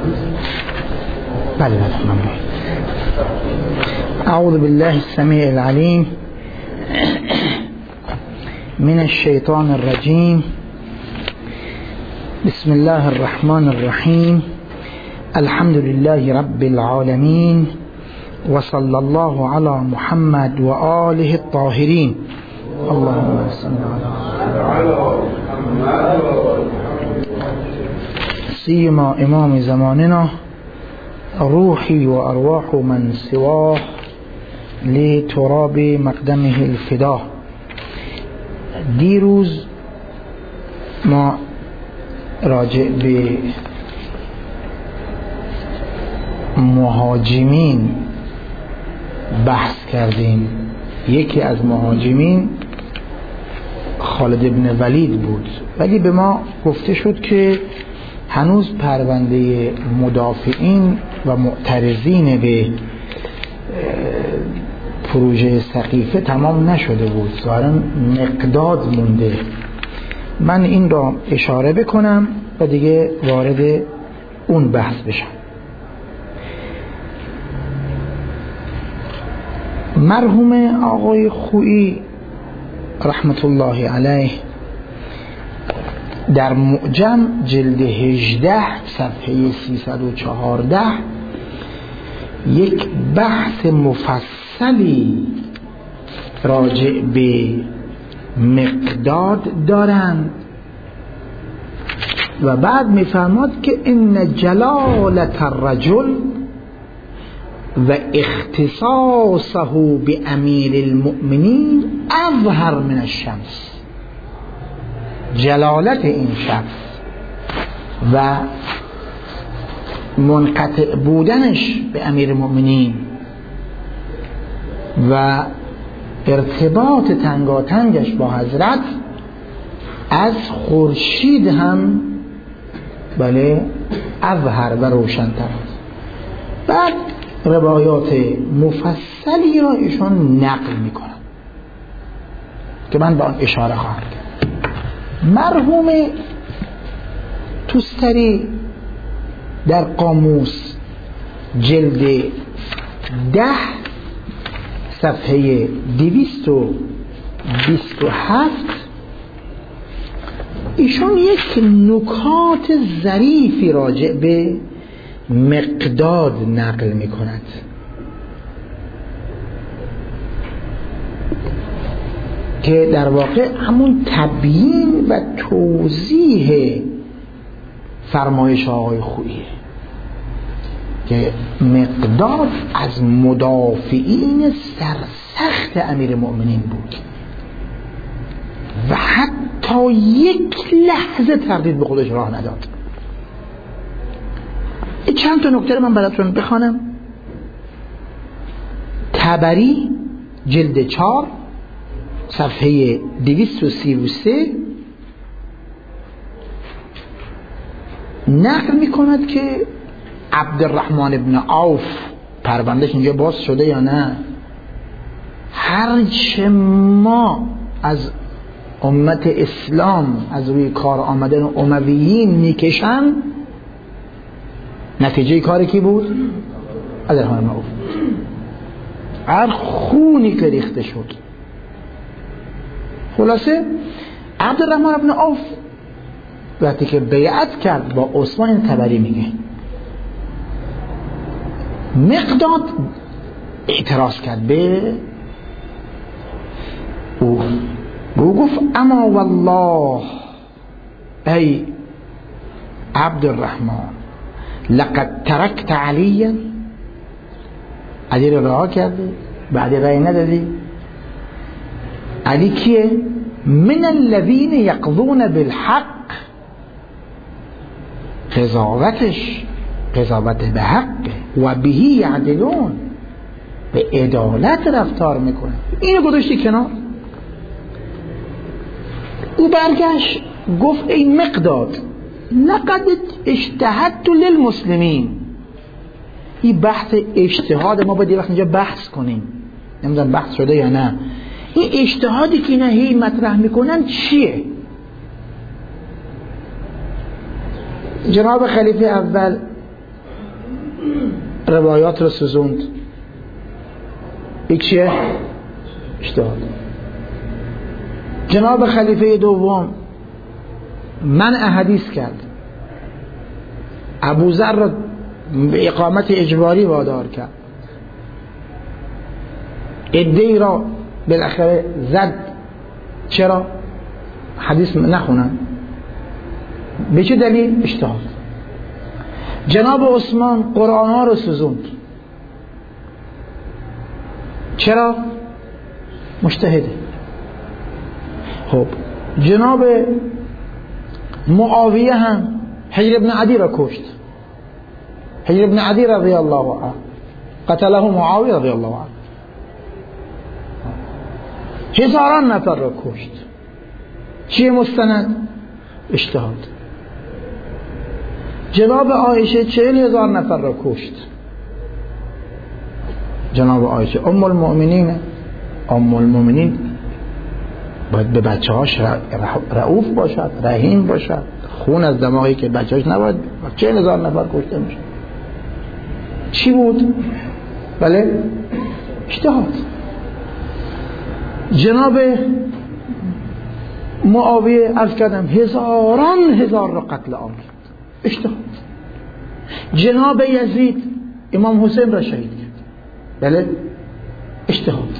بله ممنون. اعوذ بالله السمیع العلیم من الشیطان الرجیم. بسم الله الرحمن الرحیم. الحمد لله رب العالمین و صلی الله علی محمد و آله الطاهرین. اللهم صل علی محمد سیما امام زماننا روحی و ارواح من سواه لتراب مقدمه الفدا. دیروز ما راجع به مهاجمین بحث کردیم. یکی از مهاجمین خالد ابن ولید بود، ولی به ما گفته شد که هنوز پرونده مدافعین و معترضین به پروژه سقیفه تمام نشده بود، ظاهراً مقداد مونده. من این را اشاره بکنم و دیگه وارد اون بحث بشم. مرحوم آقای خویی رحمت الله علیه در معجم جلد 18 صفحه 314 یک بحث مفصلی راجع به مقداد دارند و بعد میفرماد که ان جلالت الرجل و اختصاصه بامیر المؤمنین اظهر من الشمس. جلالت این شخص و منقطع بودنش به امیر المؤمنین و ارتباط تنگاتنگش با حضرت از خورشید هم بله اظهر و روشن‌تر است. بعد روایات مفصلی را ایشان نقل میکنن که من به آن اشاره خواهم کرد. مرحوم توستری در قاموس جلد 10 صفحه 227 ایشون یک نکات ظریفی راجع به مقداد نقل می کند که در واقع همون تبیین و توضیح فرمایش آقای خوییه که مقداد از مدافعین سرسخت امیر مؤمنین بود و حتی یک لحظه تردید به خودش راه نداد. چند تا نکته رو من براتون بخوانم. طبری جلد 4 صفحه 233 نقل میکند که عبدالرحمن ابن عوف پروندهش اینجا باز شده یا نه، هرچه ما از امت اسلام از روی کار آمدن امویین میکشن، نتیجه کار کی بود؟ عبدالرحمن ابن عوف. هر خونی که ریخته شد. خلاصه عبدالرحمن ابن عوف وقتی که بیعت کرد با عثمان، این طبری میگه مقداد اعتراض کرد به او گفت اما والله ای عبدالرحمن لقد ترکت علیا، علی رو رها کردی، بعد رأی ندادی. علی کیه؟ من الذین یقضون بالحق، قضاوتش قضاوت به حق و بهی یعدلون، به عدالت رفتار میکنه. اینو گذاشتی کنار. او برگشت گفت ای مقداد لقد اجتهدت للمسلمین. این بحث اجتهاد ما باید یه وقت اینجا بحث کنیم، نمیدونم بحث شده یا نه. این اجتهادی که اینا هی مطرح میکنن چیه؟ جناب خلیفه اول روایات رو سوزوند. یک چیه؟ اجتهاد. جناب خلیفه دوم منع حدیث کرد، ابوذر را به اقامت اجباری وادار کرد، عده‌ای را بالاخره زد. چرا؟ حدیث نخونن. به چه دلیل؟ اجتهاد. جناب عثمان قرآن ها رو سوزوند. چرا؟ مجتهده. خب جناب معاویه هم حجر ابن عدی را کشت. حجر ابن عدی رضی الله عنه قتله معاویه رضی الله عنه. هزاران نفر را کشت. چیه مستند؟ اجتهاد. جناب عایشه 40,000 نفر را کشت. جناب عایشه ام المؤمنین باید به بچه هاش رؤوف باشد، رحیم باشد. خون از دماغی که بچه هاش نباید 40,000 نفر کشته میشه. چی بود؟ بله اجتهاد. جناب معاویه عرض کردم هزار را قتل عام کرد. اجتهاد. جناب یزید امام حسین را شهید کرد. بله اجتهاد.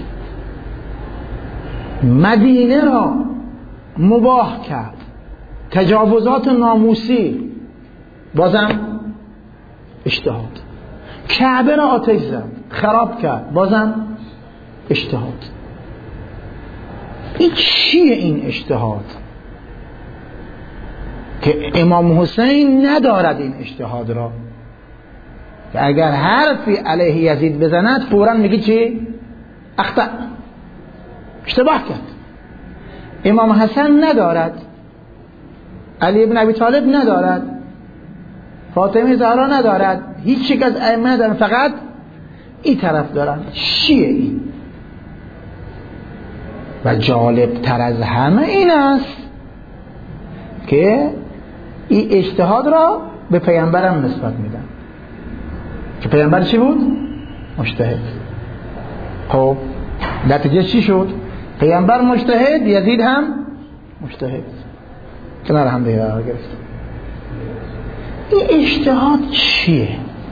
مدینه را مباح کرد، تجاوزات ناموسی، بازم اجتهاد. کعبه را آتش زد، خراب کرد، بازم اجتهاد. این چیه این اجتهاد؟ که امام حسین ندارد این اجتهاد را، که اگر حرفی علیه یزید بزند فوراً میگه چی؟ اخطأ، اشتباه کرد. امام حسن ندارد، علی ابن ابی طالب ندارد، فاطمه زهرا ندارد، هیچ یک از ائمه ندارن، فقط این طرف دارن. چیه این؟ و جالب تر از همه این است که این اجتهاد را به پیامبرم نسبت میدن که پیامبر چی بود؟ مجتهد. خب نتیجه چی شد؟ پیامبر مجتهد، یزید هم مجتهد، کنار هم دیگه قرار گرفت. این اجتهاد چیه؟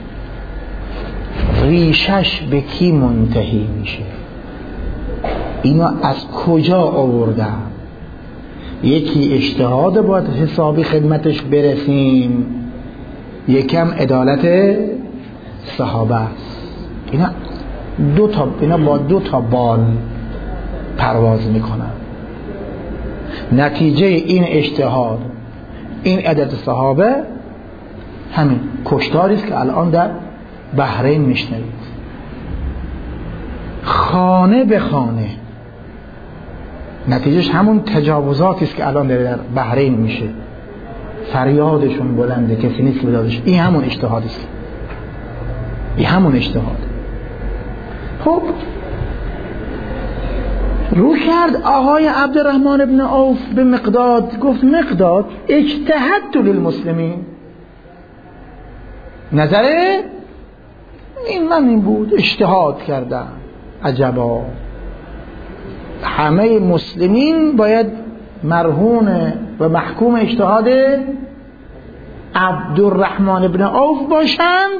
ریشش به کی منتهی میشه؟ اینو از کجا آوردن؟ یکی اجتهاد باید حسابی خدمتش برسیم، یکم عدالت صحابه است. اینا با دو تا بال پرواز میکنن. نتیجه این اجتهاد، این عدالت صحابه، همین کشتاری است که الان در بحرین میشنوید، خانه به خانه. نتیجهش همون تجاوزاتی است که الان در بحرین میشه. فریادشون بلنده، کسی نیست بدادش. این همون اجتهاد است. این همون اجتهاد. خب رو کرد آقای عبدالرحمن ابن عوف به مقداد، گفت مقداد اجتهدت للمسلمین. نظره این بود، اجتهاد کردم. عجبا، همه مسلمین باید مرهون و محکوم اجتهاد عبدالرحمن ابن عوف باشند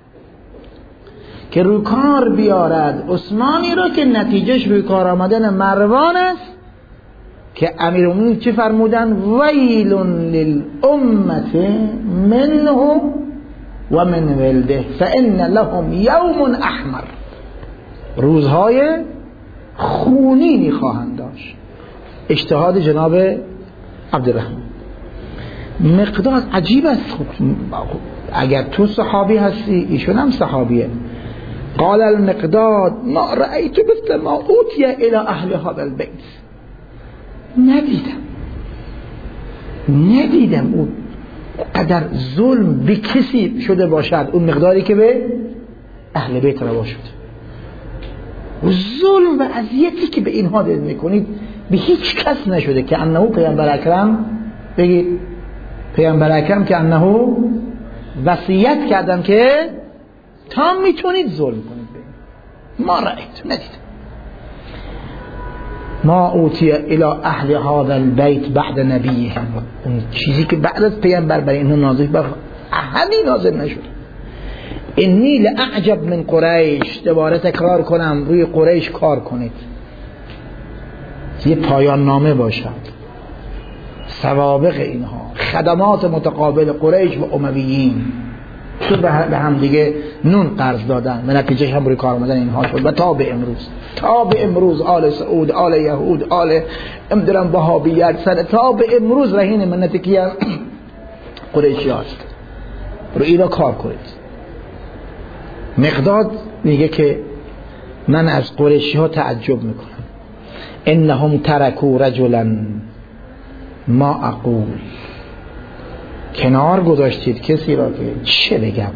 که روی کار بیارد عثمانی را که نتیجهش روی کار آمدن مروان است که امیرالمومنین چه فرمودن؟ ویل للامت منه و من ولده فان لهم یوم احمر. روزهای خونینی خواهند داشت. اجتهاد جناب عبدالرحمن. مقداد عجیب است. اگر تو صحابی هستی، ایشون هم صحابیه. قال المقداد ما رأيت مثل ما اوتي الى اهل هذا البيت. ندیدم اون قدر ظلم به کسی شده باشد اون مقداری که به اهل بیت روا شد. ظلم و اذیتی که به اینها دید میکنید به هیچ کس نشده که انه پیامبر اکرم، بگید پیامبر اکرم که انه وصیت کردم که تا میتونید ظلم کنید به ما رأیت ندید. ما اوتی الى اهل هذا البيت بعد نبیهم، اون چیزی که بعد از پیامبر برای اینها نازل بر احدی نازل نشد. انی لاعجب من قریش، دوباره تکرار کنم روی قریش کار کنید، یه پایان نامه باشد. سوابق اینها، خدمات متقابل قریش و امویین تو به هم دیگه نون قرض دادن و نتیجه هم روی کار آمدن اینها شد. و تا به امروز آل سعود، آل یهود، آل امدرم وهابیت سر تا به امروز رهین منت کیه؟ قریشی هاست. رو اینا کار کنید. مقداد میگه که من از قریشی ها تعجب میکنم. انهم ترکوا رجلا ما اقول، کنار گذاشتید کسی را که چه بگم.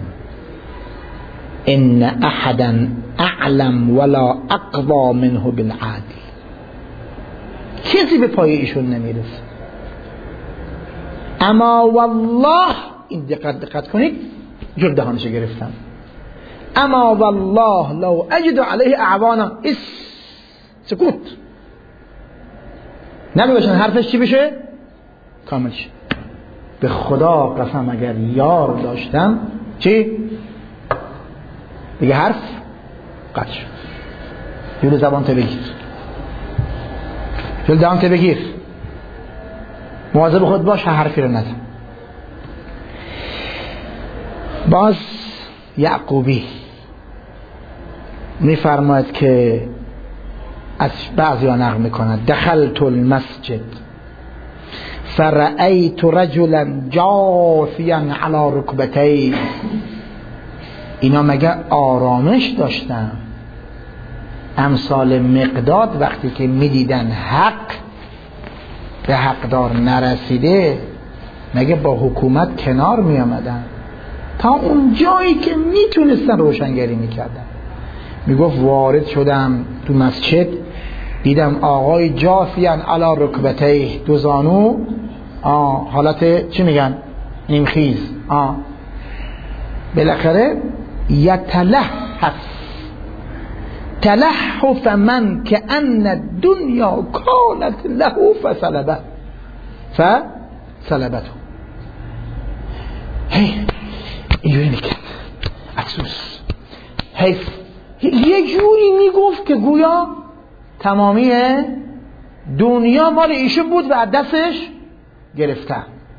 ان احدا اعلم ولا اقوى منه بالعدل، کسی به پای ایشون نمیرسه. اما والله، این دقت کنید، جلد دهانش گرفتم. اما والله لو اجد علیه اعوانا، سکوت، نمی‌باشن حرفش چی بشه؟ کامل شه. به خدا قسم اگر یار داشتم چی؟ دیگه حرف قطع شد. جلو زبان ته بگیر، جلو دهان ته بگیر، مواظب خود باش حرفی رو نزن. باز یعقوبی میفرماید که از بعضی ها نقل میکند دخلت المسجد فرأيت رجلا جاثيا على ركبتيه. اینا مگه آرامش داشتن؟ امثال مقداد وقتی که میدیدن حق به حقدار نرسیده مگه با حکومت کنار میامدن؟ تا اون جایی که میتونستن روشنگری میکردن. میگفت وارد شدم تو مسجد، دیدم آقای جاثیان علی رکبتیه، دو زانو حالت چی میگن؟ نیمخیز. بالاخره یتلحف تلحف من که ان الدنیا کانت له فسلبته. اینجوری میکرد افسوس، حیف. یه جوری میگفت که گویا تمامی دنیا مال ایشون بود و دستش گرفته.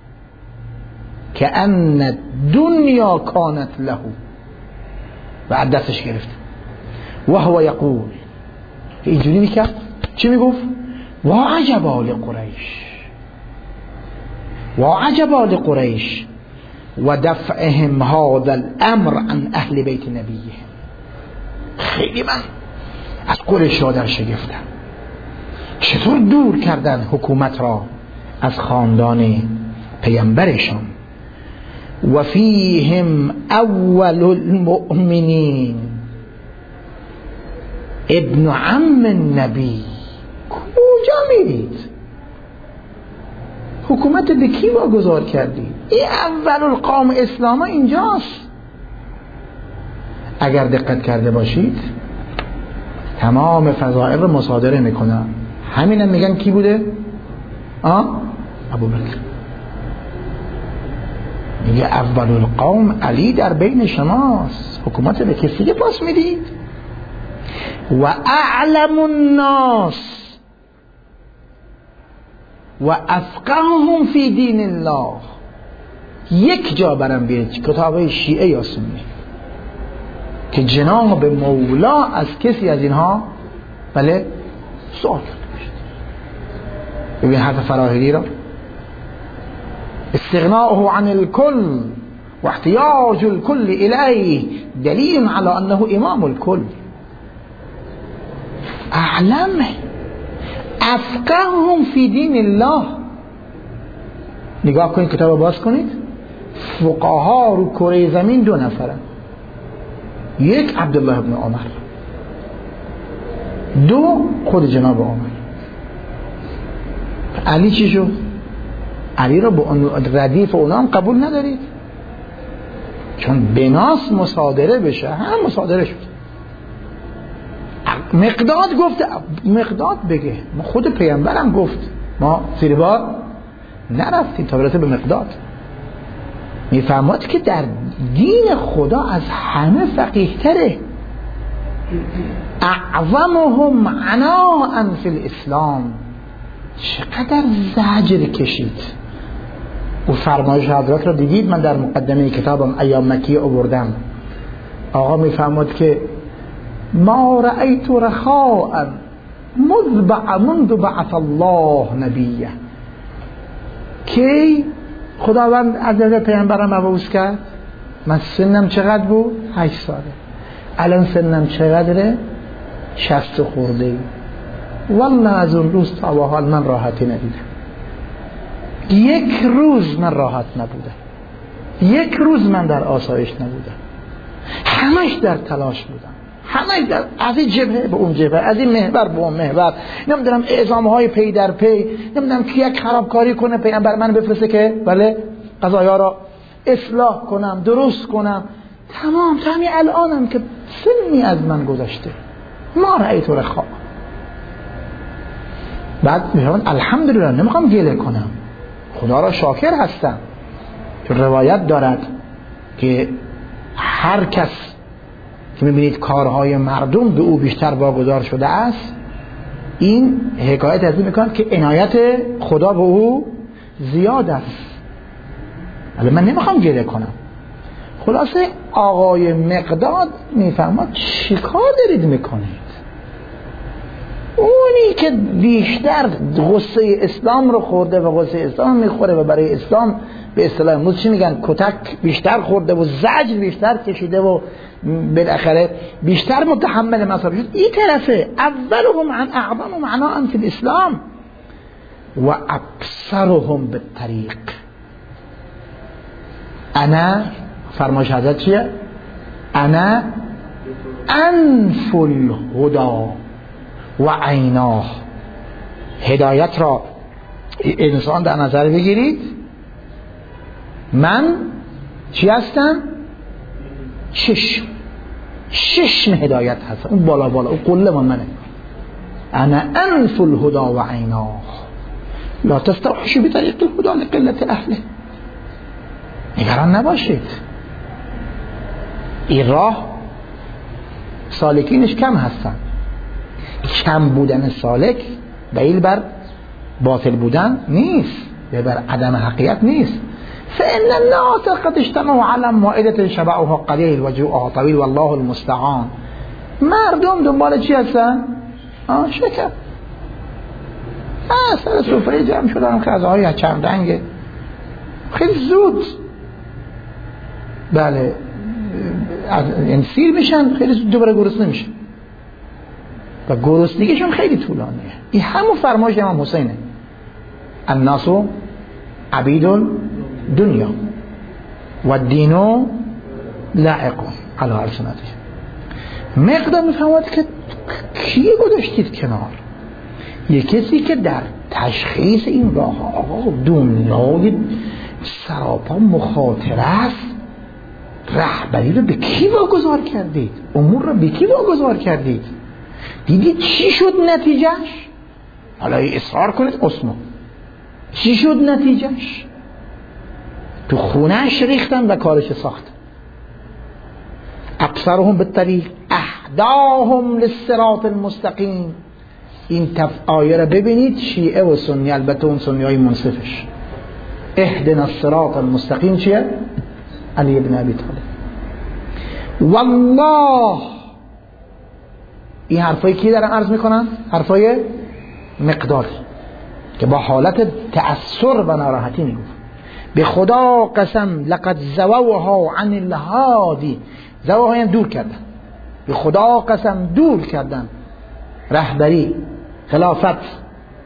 که ان دنیا کانت له، و دستش گرفته. و هو یقول، اینجوری میکرد. چی میگفت؟ و عجبا لقریش، و عجبا لقریش و دفعهم هذا الامر عن اهل بیت نبیهم. خیلی من از قریش ها در شگفتم، چطور دور کردن حکومت را از خاندان پیامبرشان. و فیهم اول المؤمنین ابن عم النبی. کجا میرید؟ حکومت به کی واگذار کردی؟ این اول القوم اسلام اینجاست. اگر دقت کرده باشید تمام فضائل رو مصادره میکنن. همینم میگن کی بوده؟ ابوبکر. میگه اول القوم علی در بین شماست. حکومت به کسی که پاس میدید. و اعلم الناس و افقههم فی دین الله. یک جا برم بیارید کتاب شیعه یا سنی که جناب مولا از کسی از اینها بله سوال کرده باشد. ببین حرف فراهیدی را، استغناءه عن الكل و احتیاج الكل الیه دلیل على انه امام الكل. اعلمه افقههم فی دین الله. نگاه کنید، کتاب باز کنید. فقها رو کره زمین دو نفرن. یک عبدالله ابن عمر، دو خود جناب عمر. علی چی شد؟ علی را به ردیف اونا هم قبول ندارید. چون بناس مصادره بشه هم مصادره شد. مقداد گفت، مقداد بگه، ما خود پیامبرم گفت ما زیر بار نرفتیم تا برسه به مقداد. میفهمد که در دین خدا از همه فقیه تره، اعظمهم عناء فی الاسلام. چقدر زجر کشید. و فرمایش حضرت را دیدید، من در مقدمه کتابم ایام مکی آوردم. آقا میفهمد که ما رأیت رخاء منذ بعث الله نبیه. کی خداوند عزیز پیامبرم مبعوث کرد؟ من سنم چقدر بود؟ 8 ساله. الان سنم چقدره؟ 60 خورده. والله از اون روز تا به حال من راحتی ندیدم. یک روز من راحت نبودم، یک روز من در آسایش نبودم، همش در تلاش بودم، همش در از این جبهه به اون جبهه، از این محور به اون محور. نمیدونم اعزام‌های پی در پی، نمیدونم که یک خرابکاری کنه پیامبر من بفرسته که بله قضایا را اصلاح کنم، درست کنم. تمام همین الانم که سنی از من گذشته. ما رأیت رخا. بعد میگم الحمدلله، نمیخوام گله کنم، خدا را شاکر هستم که روایت دارد که هر کس که میبینید کارهای مردم به او بیشتر واگذار شده است، این حکایت از این میکنند که عنایت خدا به او زیاد است. ولی من نمیخوام گله کنم. خلاصه آقای مقداد میفهمد چیکار دارید میکنید. اونی که بیشتر غصه اسلام رو خورده و غصه اسلام میخوره و برای اسلام به اصطلاح امروز چی میگن کتک بیشتر خورده و زجر بیشتر کشیده و بالاخره بیشتر متحمل مصائب شد، این طرفه اولهم عن اعظمهم عناء فی الاسلام و ابصرهم بالطریق. انا فرمایش حضرت چیه؟ انا انف الهدی و عیناه. هدایت را انسان در نظر بگیرید، من چی هستم؟ چشم هدایت هستم، اون بالا بالا، اون قله من منه. انا انف الهدی و عیناه لا تستوحشوا بطریق الهدی لقلت اهله. نگران نباشید، این راه سالکینش کم هستن. کم بودن سالک دلیل بر باطل بودن نیست، یا بر عدم حقیقت نیست. فإن الناس قد اجتمعوا على مائدة شبعها قلیل و جوعها طویل والله المستعان. مردم دنبال چی هستن؟ شکر. سر سفره جمع شدن، غذاهای چند رنگه، خیلی زود بله یعنی سیر میشن، خیلی زود دوباره گرسنه میشن و گرسنگیشون خیلی طولانیه. این همون فرمایش امام حسینه، الناس عبید دنیا و دینو لعق علی السنته. مقدار میفهمد که کیه گذاشتید کنار؟ یه کسی که در تشخیص این راه آقا دنیای سراپا مخاطره است، رهبری رو به کی واگذار کردید؟ امور رو به کی واگذار کردید؟ دیدید چی شد نتیجهش؟ حالا اصرار کنید اسمو چی شد نتیجهش؟ تو خونهش ریختن و کارش ساخت. ابصرهم بالطریق اهداهم للصراط المستقیم. این آیه رو ببینید، شیعه و سنی، البته اون سنی های منصفش، اهدنا الصراط المستقیم چیه؟ علی ابن ابی طالب. والله، این حرفایی کی دارن عرض میکنن؟ حرفای مقدار که با حالت تأثر و ناراحتی میگفت به خدا قسم لقد زووها عن الهادی. زووها یعنی دور کردن، به خدا قسم دور کردن رهبری، خلافت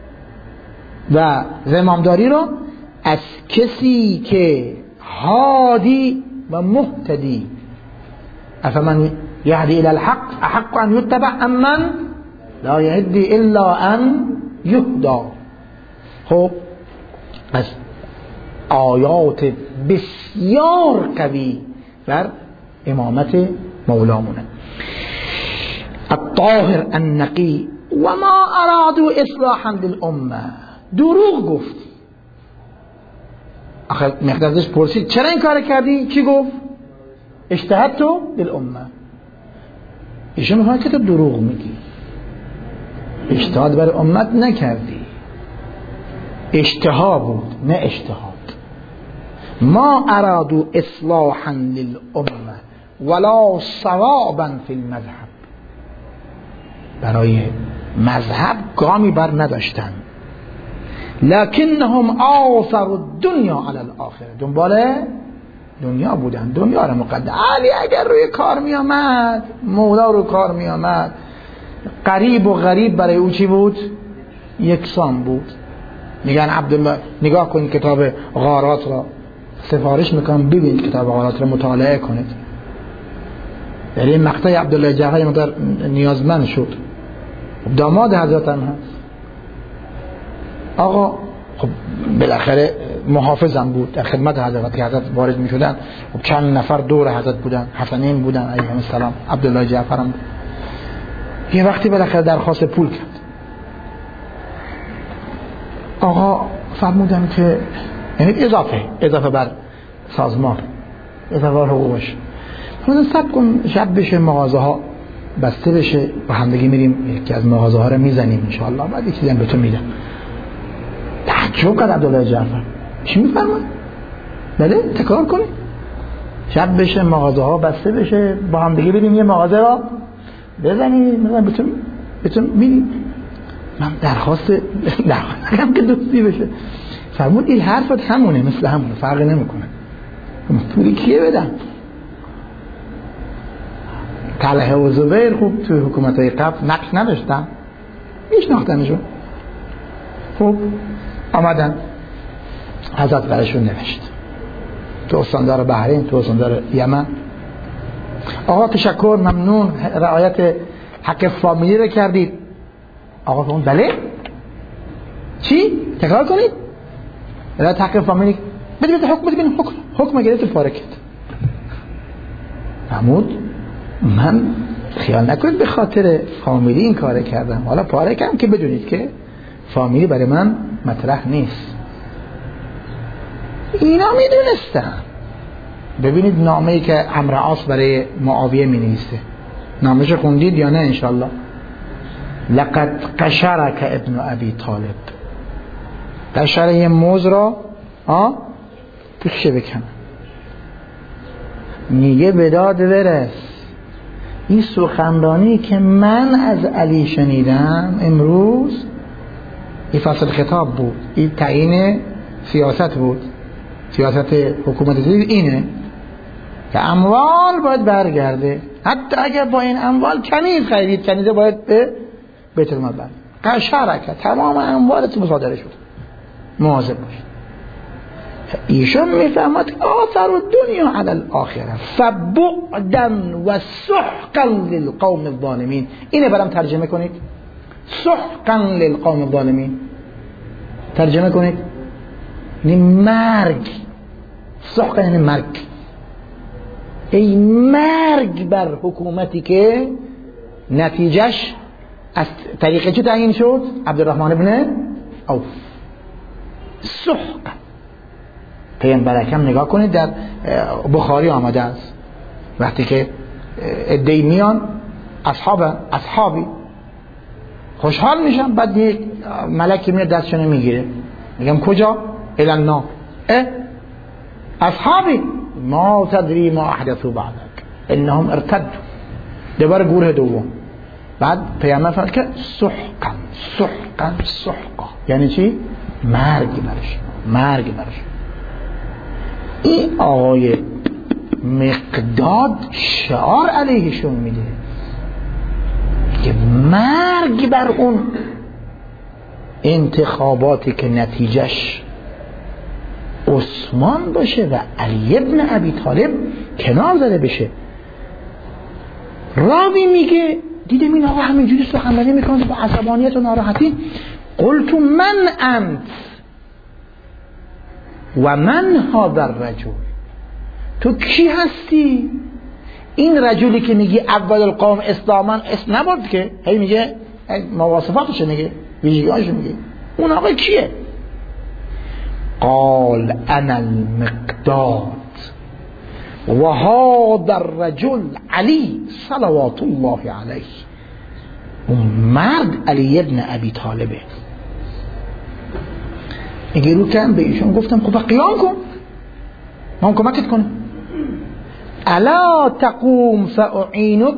و زمامداری رو از کسی که هادی و مهتدی. افمن یهدی الی الحق احق ان یتبع امن لا یهدی الا ان یهدا. خب از آیات بسیار قوی بر امامت مولامونه. الطاهر النقی و ما ارادوا اصلاحا للامه، دروغ گفت. آخر مقدادش پرسید چرا این کار کردی؟ چی گفت؟ اجتهدت للامه. ایشون میگه که تو دروغ میگی، اجتهاد بر امت نکردی، اجتهاد بود نه اجتهاد. ما ارادوا اصلاحا للامه ولا صوابا فی المذهب، برای مذهب گامی بر نداشتن. لکنهم آثروا الدنیا علی الاخره، دنبال دنیا بودن، دنیا را مقدم. علی اگر روی کار می آمد، مولا روی کار می آمد، قریب و غریب برای او چی بود؟ یکسان بود. میگن عبدالله نگاه کنید کتاب غارات را، سفارش میکنم ببینید کتاب غارات را مطالعه کنید. در این مقطع عبدالله جعفری مقدار نیازمند شد، داماد حضرت هم هست. آقا خب بالاخره محافظم بود، در خدمت حضرت وارد می شدن. خب چند نفر دور حضرت بودن، حسنین بودن علیهم السلام، عبدالله جعفر هم بود. یه وقتی بالاخره درخواست پول کرد. آقا فرمودن که یعنی اضافه بر سازمان، اضافه بر حقوقش، فرمودن سب کن شب بشه مغازه ها بسته بشه و همدیگه میریم یکی از مغازه ها رو میزنیم انشاءالله، بعد یه چیزی هم به تو میدم. تعجب کرد عبدالله جعفر، چی میفرماید؟ بله تکرار کنید، شب بشه مغازه ها بسته بشه با هم دیگه بریم یه مغازه را بزنیم مثلا بتون میریم. من درخواست هم که دوستی بشه. فرمود این حرفت همونه، مثل همونه، فرقی نمیکنه. پولی کیه بدن؟ طلحه و زبیر خوب توی حکومت‌های قبل نقش نداشتن، میشناختنشون. خب آمدن حضرت برشون نوشت تو استاندار بحرین، تو استاندار یمن، آقا تشکر ممنون رعایت حق فامیلی رو کردید. آقا فرمود بله چی؟ تکرار کنید. رعایت حق فامیلی بده حکم گرفت پاره کرد. فرمود من خیال نکنید به خاطر فامیلی این کار کردم، حالا پاره کردم که بدونید که فامیلی برای من مطرح نیست. اینا میدونستن. ببینید نامه‌ای که عمرو عاص برای معاویه می‌نویسه، نامه‌شو خوندید یا نه انشالله؟ لقد قشرک ابن ابی طالب، قشر یه موز را پوشه بکنه، میگه بداد برس. این سخنرانی که من از علی شنیدم امروز، این فصل خطاب بود، این تعیین سیاست بود، سیاست حکومت جدید اینه که اموال باید برگرده، حتی اگر با این اموال کنیز خرید، کنیزه باید به بیت المال برد. قشرک، تمام اموالت مصادره شد، مواظب باشید. ایشون میفهمد آثر الدنیا علی الاخره فبعدا و سحقا للقوم الظالمین. اینه برام ترجمه کنید، سحقا للقوم الظالمین ترجمه کنید. یعنی مرگ، سحقا یعنی مرگ، ای مرگ بر حکومتی که نتیجهش از طریق چه تعیین شد؟ عبدالرحمن ابن عوف. سحقا پیامبر اکرم نگاه کنید در بخاری آمده است، وقتی که عده‌ای میان اصحابی خوشحال میشن، بعد یک ملکی میاد دستشون میگیره، میگم کجا؟ الی النار. اصحابی ما تدری ما احدثوا بعدک انهم ارتدوا، دوباره گروه دوم. بعد پیامبر فرمود که سحقا یعنی چی؟ مرگ برش. این آقای مقداد شعار علیهشون میده که مرگ بر اون انتخاباتی که نتیجهش عثمان باشه و علی ابن ابی طالب کنار زده بشه. راوی میگه دیدم این آقا همینجوری سخنرانی میکنه با عصبانیت و ناراحتی، قلت من انت و من هذا الرجل، تو کی هستی؟ این رجلی که میگی اول القوم اسلامان اسم نبرد که، هی میگه مواصفاتش میگه، ویژگی‌هاش میگه. اون آقا کیه؟ قال انا المقداد و هذا الرجل علی صلوات الله علیه. اون مرد علی ابن ابی طالبه. میگه رو کم به ایشون گفتم خب قیام کن، ما کمکت کنم. الا تقوم فاعینک.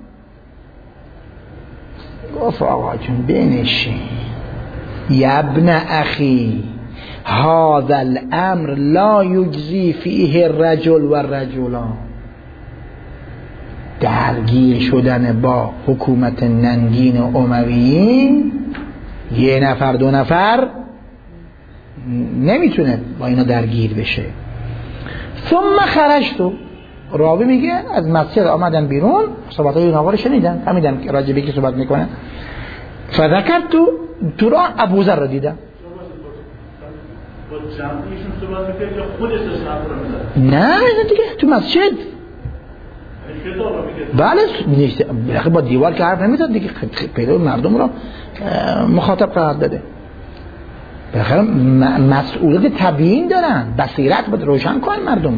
گفت آقا جون بنشین. یا ابن اخی هذا الامر لا یجزی فیه الرجل و الرجلان. درگیر شدن با حکومت ننگین و امویین، یه نفر دو نفر نمیتونه با اینا درگیر بشه. ثم خرجتو. راوی میگه از مسجد آمدن بیرون، صحبتای این آقا رو شنیدن، فهمیدن که راجبی که صحبت میکنه. فذکرتو، تو را ابوذر رو دیدم. نه دیگه تو مسجد. بله با دیوار که حرف نمیزد دیگه، پیدا مردم رو مخاطب قرار داده. بالاخره مسئولیت تبیین دارن، بصیرت باید روشن کن مردم رو.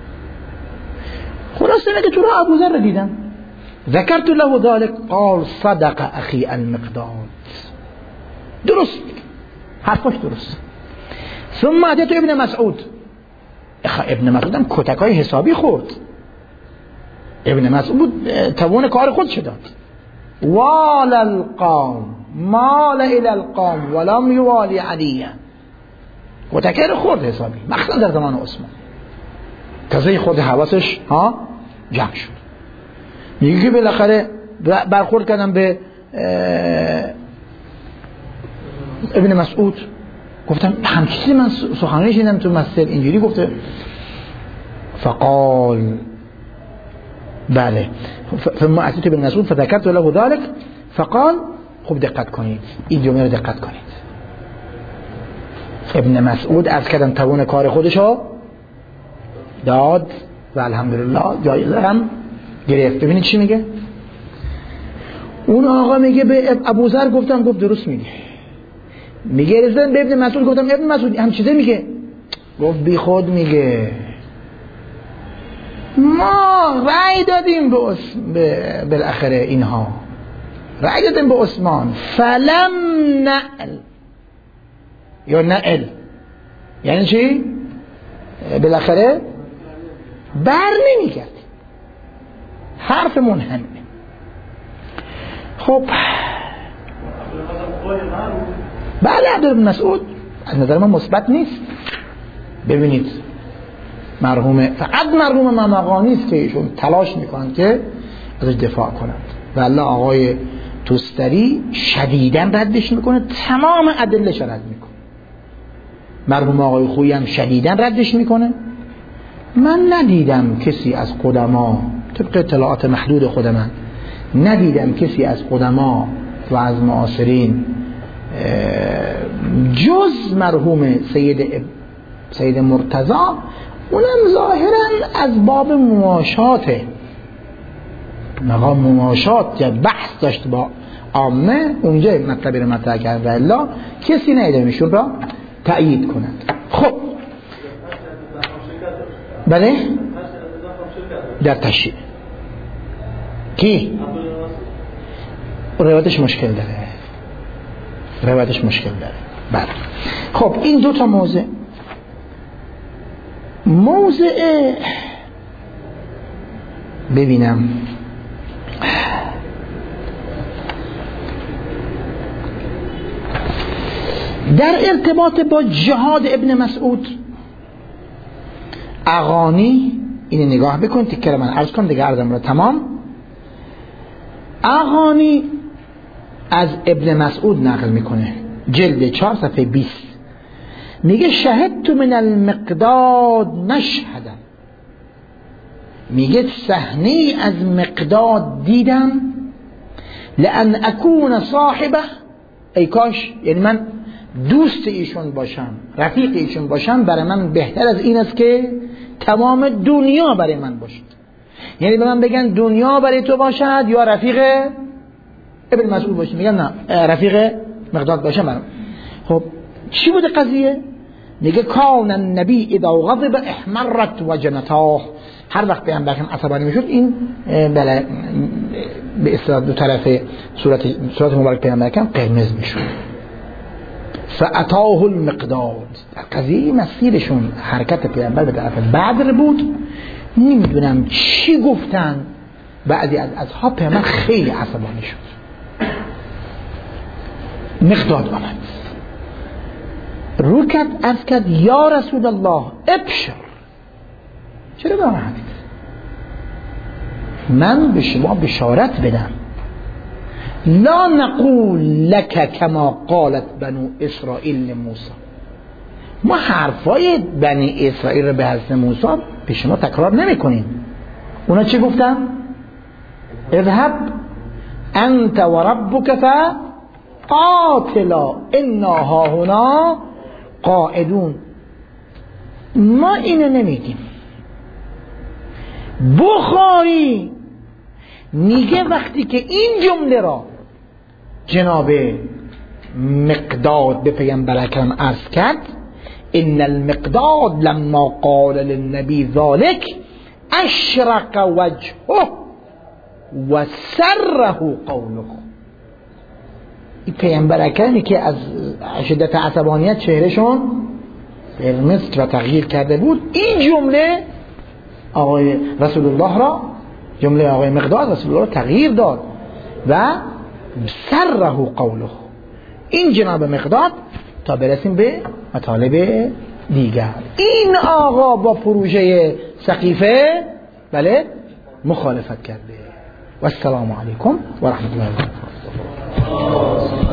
خلاصه اینه که تو را ابوذر رو دیدم. ذکرت له ذلك قال صدق اخی المقداد. درست حرفش درست. ثم اتيت ابن مسعود. ابن مسعود هم کتکای حسابی خورد. ابن مسعود توان کار خودش داد. وال القوم مال الى القوم ولم يوالي عليا. کتکای رو خورد حسابی، مخصوصا در زمان عثمان. تازه خود حواسش جمع شد. میگه که بالاخره برخورد کردم به ابن مسعود، گفتم همچیزی من سخنرانی شنیدم تو مسجد اینجوری گفته. فقال بله. ثم اتيت ابن مسعود فذكرت له ذلك فقال خوب دقت کنید، این جمله رو دقت کنید. ابن مسعود از کردم توان کار خودشو داد و الحمدلله جایزه هم گرفت. ببینید چی میگه. اون آقا میگه به ابوذر گفتم، گفت درست میگه. میگه رسیدم به ابن مسعود گفتم ابن مسعود هم چیزه میگه. گفت بی خود میگه. ما رأی دادیم به بالاخره اینها رأی دادیم به عثمان، فلم نعل یا نعل یعنی چی؟ بالاخره بر نمیگرد. حرف منحنه. خب بله عبدالله بن مسعود از نظر من مثبت نیست. ببینید مرحوم، فقط مرحوم ممقانی است که ایشون تلاش میکنند که ازش دفاع کنند و الله آقای توستری شدیداً ردش میکنه، تمام ادله‌اش رد میکنه. مرحوم آقای خویی هم شدیداً ردش میکنه. من ندیدم کسی از قدما، طبق اطلاعات محدود خودم ندیدم کسی از قدما و از معاصرین جز مرحوم سید مرتضی، اونم ظاهرا از باب مواشاته، مقام مواشات یا بحث داشت با عامه، اونجا مطلبی رو مطرح کرد و الا کسی ندیدم ایشون را تأیید کنند. خب بله در تشییع کی؟ روایتش مشکل داره، بله. خب این دو تا موضع ببینم در ارتباط با جهاد ابن مسعود. اغانی اینو نگاه بکن، تکر من عرض کن دیگه عرضم را تمام. اغانی از ابن مسعود نقل میکنه، جلد 4 صفحه 20. میگه شهدت من المقداد مشهدا، میگه صحنه از مقداد دیدم، لأن اکون صاحبه، ای کاش، یعنی من دوست ایشون باشم، رفیق ایشون باشم، برای من بهتر از این است که تمام دنیا برای من باشد. یعنی به من بگن دنیا برای تو باشد یا رفیق ابن مسعود باشه، میگم نه رفیق مقداد باشه من. خب چی بوده قضیه؟ میگه کان النبی اذا غضب احمرت وجنتاه، هر وقت پیامبر عصبانی میشد این بله به اصطلاح دو طرف صورت مبارک پیامبر قرمز میشد. فاتاه المقداد، قضیه مسیرشون حرکت پیامبر به طرف بدر بود. نمیدونم چی گفتن، بعضی از اصحاب پیامبر خیلی عصبانی شد. مقداد آمد رو کرد عرض کرد یا رسول الله ابشر، چرا ناراحتید؟ من به شما بشارت بدم، لا نقول لك کما قالت بنو اسرائیل لموسی، ما حرفای بنی اسرائیل رو به حضرت موسی به شما تکرار نمی کنیم. اونا چه گفتن؟ اذهب انت و ربک فقاتلا انا هاهنا قاعدون. ما اینو نمیگیم. بخاری میگه وقتی که این جمله را جناب مقداد به پیامبر اکرم عرض کرد، ان المقداد لما قال للنبی ذلك اشرق وجهه و سره قوله. این پیامبر اکرمی که از شدت عصبانیت چهرهشون قرمز و تغییر کرده بود، این جمله آقای رسول الله را، جمله آقای مقداد رسول الله را تغییر داد و سره قوله. این جناب مقداد تا برسیم به مطالب دیگر. این آقا با پروژه سقیفه بله مخالفت کرده. و السلام علیکم و رحمت الله و برکاته.